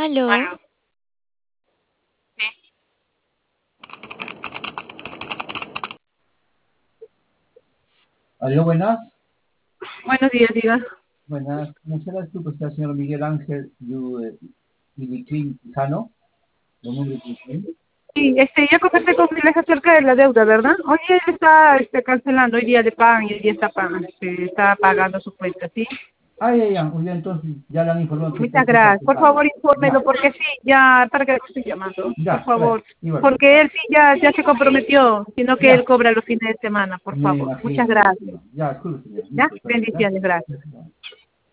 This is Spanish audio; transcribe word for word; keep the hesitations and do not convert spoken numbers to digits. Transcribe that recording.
Aló, Bueno, sí. Aló, buenas. Buenos días, diga. Buenas. ¿No serás tú que está el señor Miguel Ángel de Miliclin Quijano? ¿Lo nombre de Miliclin? Sí, este, ya conversé con él acerca de la deuda, ¿verdad? Hoy él está este, cancelando, hoy día de pagan y hoy día está, pagando, este, está pagando su cuenta, ¿sí? Ah, ya, ya. Muy bien, entonces ya le han informado que Muchas usted está gracias. Por cancelado. favor, infórmelo, Ya, porque sí, ya, para que lo estoy llamando, por ya, bueno, favor. igual. Porque él sí ya, ya se comprometió, sino que él Ya, cobra los fines de semana, por me favor. Muchas imagino, me gracias. imagino. Ya, disculpe, señor. ¿Ya? Listo, pues, Bendiciones, gracias. ¿ya?